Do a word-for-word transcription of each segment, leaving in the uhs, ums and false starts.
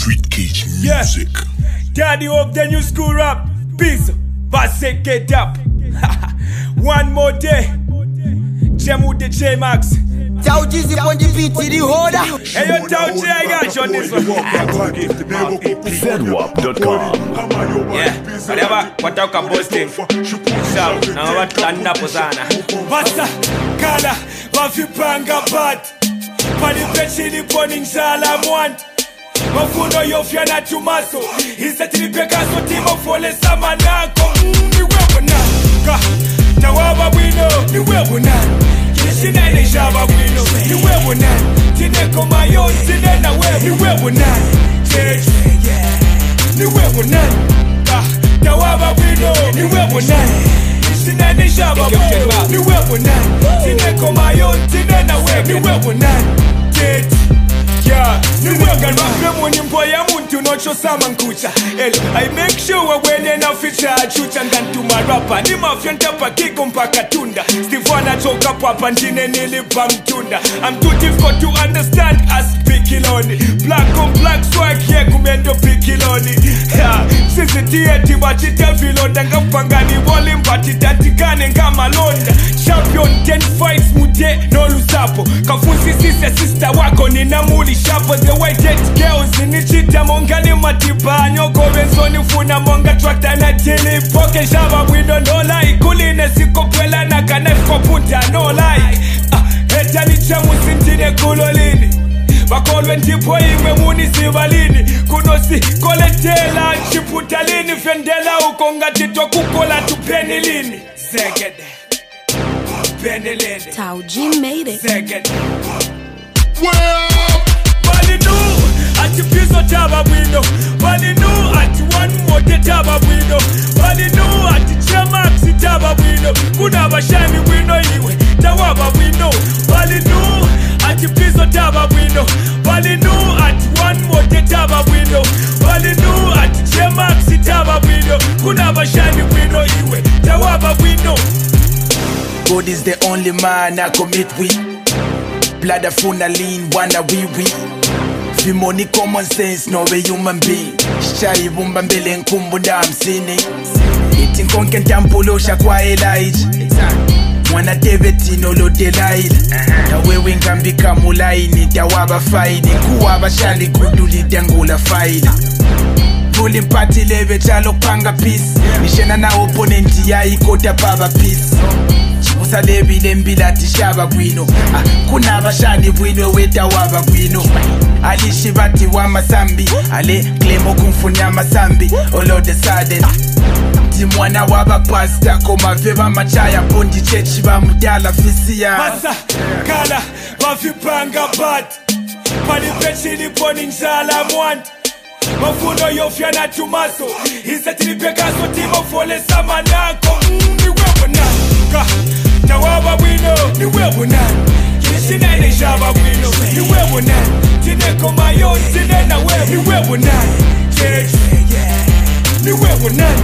Street Cage Music. Yeah. Daddy of the new school rap. Peace. Basse get up. One more day. Jemu the J-Max. Tau Jizzy on the beat to the holder. Hey yo, Tau J, I got you on this one. Zedwap dot com. Yeah, whatever, what I can boasting. So, now what Landa Posana. Basta, Kala, Wafipanga Bad. Pali Pechini Poning Sala Mwan. Mafuno Yofiana Tumaso. He's a Tripekaso Timo Fole Samanako. Ni webuna. Now what we know, ni webuna. Shina ni shaba wino, ni wewe nani? Tineko mayo, tinena wewe, ni wewe nani? Church, ni wewe nani? Tawaba wino, ni wewe nani? Shina ni shaba wino, ni wewe nani? Tineko mayo, tinena wewe, ni wewe nani? Church, yeah, ni wewe nani? Mweni mboya muntu nocho sama nkucha. I make sure when na feature chucha ngantu marapa. Ni mafia ntapa kiko mpaka tunda. Steve anachoka papa njine nilipa mtunda. I'm too difficult to understand as pikiloni. Black on black swag here kumendo pikiloni. Sisi tieti wachita vilonda. Ngapangani wali mbati tatikane ngama londa. Champion ten fights mude no lusapo. Kafusi sisi sister wako ni namuli shapo. The white girls ni chita mongani matiba. Nyoko wenzoni funa monga tractor na chili. Poke shaba wido no like. Kuline siko kwela na kanefko punta no like. Heta ni chamu sintine kulolini. Bakolwe ntipo imwe muni sivalini. Kunosi koletela chiputalini. Fendela ukonga tito kukola tupeni lini. Zegede Penny lini. Tau G made it. Zegede Balinu ati piso taba window. Balinu ati one more te taba window. Balinu ati J-Max taba window. Kuna bashani window iwe tawaba window. Balinu ati piso taba window. Balinu ati one more te taba window. Balinu ati J-Max taba window. Kuna bashani window iwe tawaba window. God is the only man I commit with. Blood of funa lean, wanna wee wee. Fi money common sense, no way human being. Shai bumba mbele nkumbu da msini. Iti nkonke ntampulo shakwa Elijah. Mwana David no lo delight. Na wewe ngambika mulaini tawaba faidi. Kuwaba shali kuduli dangula faida. Pulling party leve chalo panga peace. Nishena na opponenti ya ikota baba peace. Usalebi lembila tishaba gwino. ah, Kuna abashani bwino weta waba gwino. Alishi bati wa masambi. Ale klemo kumfunya masambi. All of the sudden Timwana waba pasta. Koma veba machaya bondi chechi ba mudala fisia. Masa, kala, wafipanga bad. Pali pechini poni njala mwan. Mafuno yofiana tumaso. Hisa tilipekaso timo fole samanako. Ni wewe nani? Tawaba wino, ni wewe nani? Shina ni shaba wino, ni wewe nani? Tineko mayo, tinena wewe, ni wewe nani? Church, ni wewe nani?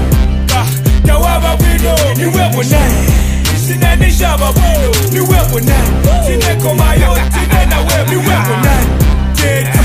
Tawaba wino, ni wewe nani? Shina ni shaba wino, ni wewe nani? Tineko mayo, tinena wewe, ni wewe nani? Church,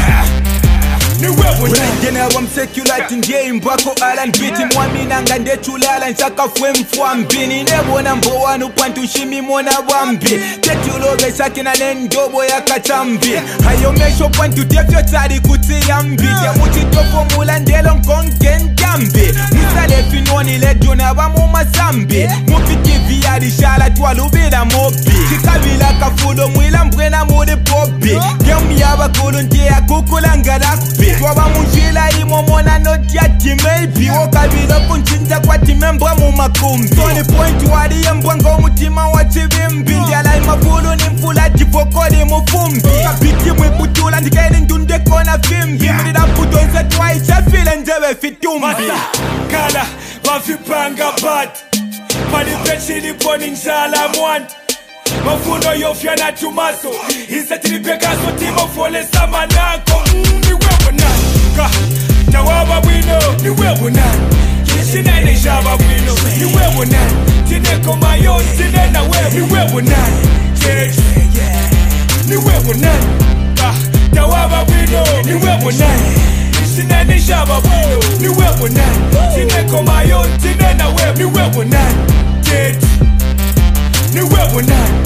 ni wewe nani? Gena wam circulating game bako alan biti mwamina ngande chulala nchaka fwe mfwa mbini nebona mbowanu pantu shimi mona wambi Teti uloge shaki na nendobo ya kachambi Hayo mesho pantu defyo tari kuti yambi Ya muti tofo mula ndelo nkongen jambi Nisale finoni leduna wamu mazambi Mufiki viyari shala tuwalubira mobi Kikabila kafulo mwila mbwena mudi pobi Gemu yaba kulunji ya kukula ngarakbi Twaba mujila imo mona not yati maybe Wakabila kunchinja kwa timembwa mu makumbi Tony point wadi ya mbwango mutima wa chivimbi Ndiala ima fulu ni mfula jifokodi mufumbi Kabiti mwikutula ndikeni ndunde kona fimbi Mnida putonza twaisha file njewe fitumbi Masa, kala, wafipanga bad. Pali pechini poni njala mwan. Mafuno yofiana tumaso. Hisa tilipekaso timo fole samanako. Ni wewe nani? Tawaba wino, ni wewe nani? Shina ni shaba wino, ni wewe nani? Tineko mayo, tinena wewe, ni wewe nani? Church, ni wewe nani? Tawaba wino, ni wewe nani? tineni shaba bwino niwe bonani tineko mayo tinena we niwe bonani dead niwe bonani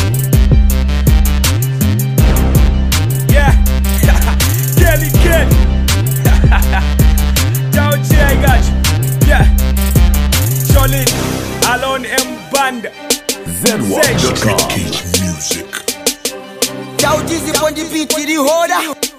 yeah Kelly Ken Ciao Chi I got you yeah Jolin Alone M Band Z-Walk dot com. Music. Ciao Dizzy on the beat, the holder.